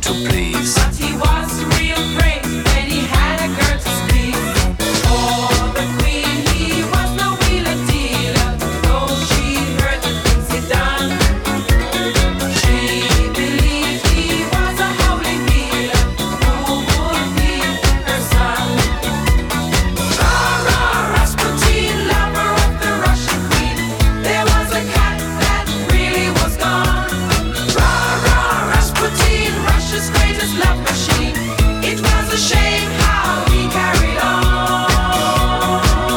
to please. But he was real great when he had a girl to squeeze. For the queen, he was no wheeler dealer. Though she heard the things he done, she believed he was a holy healer who would heal her son. Rah, rah, Rasputin, lover of the Russian queen. There was a cat that really was gone. Rah, rah, Rasputin, Russia's greatest love machine. It was a shame how he carried on.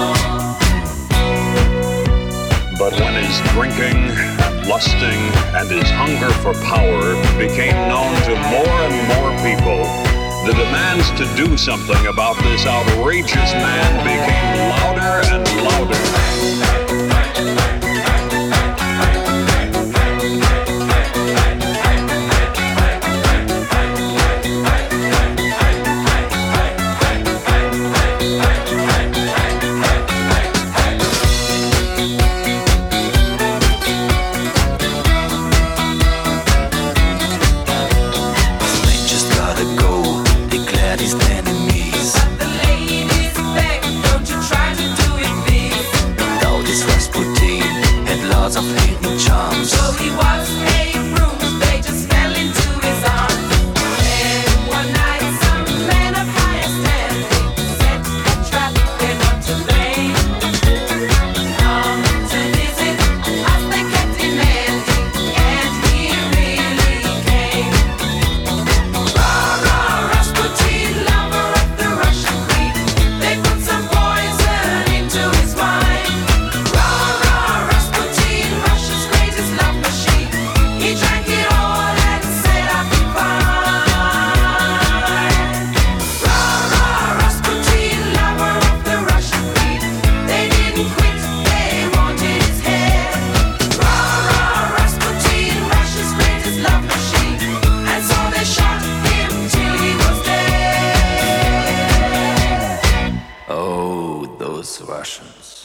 But when his drinking and lusting and his hunger for power became known to more and more people, the demands to do something about this outrageous man became louder and louder. Man just gotta go, declared his enemies. But the ladies begged, don't you try to do it, please. Now this Rasputin had lots of hidden charms. So he was a bruise, they just fell into his arms. And one night some men of higher standing set a trap, they're not to blame. Come to visit us, they kept demanding, and he really came. Rah, rah, Rasputin, lover of the Russian queen. They put some poison into his wine. Rah, rah, Rasputin, Russia's greatest love machine. He drank it all and said, I'll be fine. Rah, rah, Rasputin, lover of the Russian queen. They didn't quit, they wanted his head. Rah, rah, Rasputin, Russia's greatest love machine. And so they shot him till he was dead. Oh, those Russians.